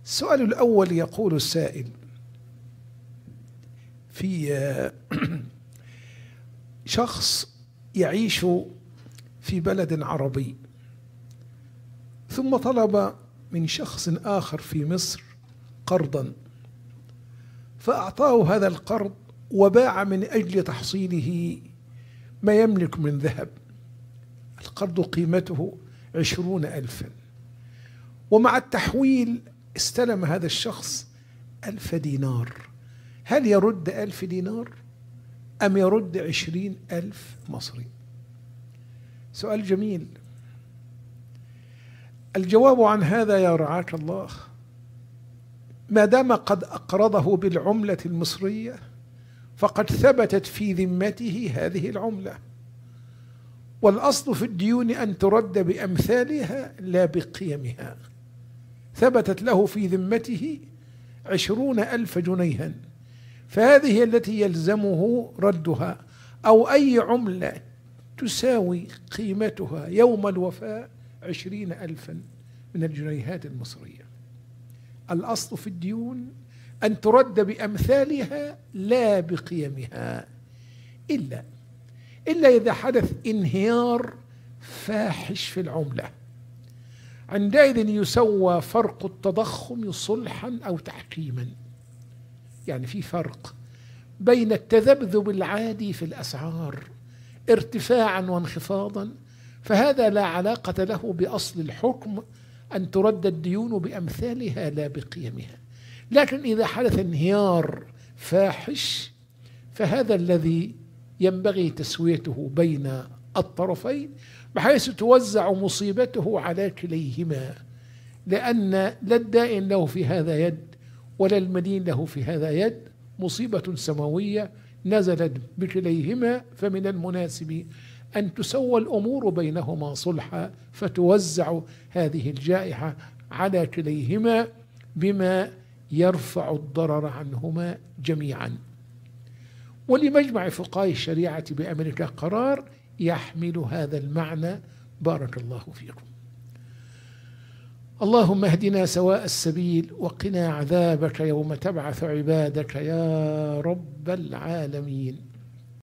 السؤال الأول يقول السائل: في شخص يعيش في بلد عربي، ثم طلب من شخص آخر في مصر قرضا، فأعطاه هذا القرض وباع من أجل تحصيله ما يملك من ذهب. القرض قيمته 20,000، ومع التحويل استلم هذا الشخص 1000 دينار. هل يرد 1000 دينار أم يرد 20,000 مصري؟ سؤال جميل. الجواب عن هذا يا رعاك الله: ما دام قد أقرضه بالعملة المصرية فقد ثبتت في ذمته هذه العملة، والأصل في الديون أن ترد بأمثالها لا بقيمها. ثبتت له في ذمته 20,000 جنيها، فهذه التي يلزمه ردها، أو أي عملة تساوي قيمتها يوم الوفاء 20,000 من الجنيهات المصرية. الأصل في الديون أن ترد بأمثالها لا بقيمها، إلا إذا حدث انهيار فاحش في العملة. عندئذ يسوى فرق التضخم صلحا أو تحكيما. يعني في فرق بين التذبذب العادي في الأسعار ارتفاعا وانخفاضا، فهذا لا علاقة له بأصل الحكم أن ترد الديون بأمثالها لا بقيمها. لكن إذا حدث انهيار فاحش فهذا الذي ينبغي تسويته بين الطرفين، بحيث توزع مصيبته على كليهما، لأن لا الدائن له في هذا يد ولا المدين له في هذا يد، مصيبة سماوية نزلت بكليهما، فمن المناسب أن تسوى الأمور بينهما صلحا، فتوزع هذه الجائحة على كليهما بما يرفع الضرر عنهما جميعا. ولمجمع فقهاء الشريعة بأمريكا قرار يحمل هذا المعنى. بارك الله فيكم. اللهم اهدنا سواء السبيل، وقنا عذابك يوم تبعث عبادك يا رب العالمين.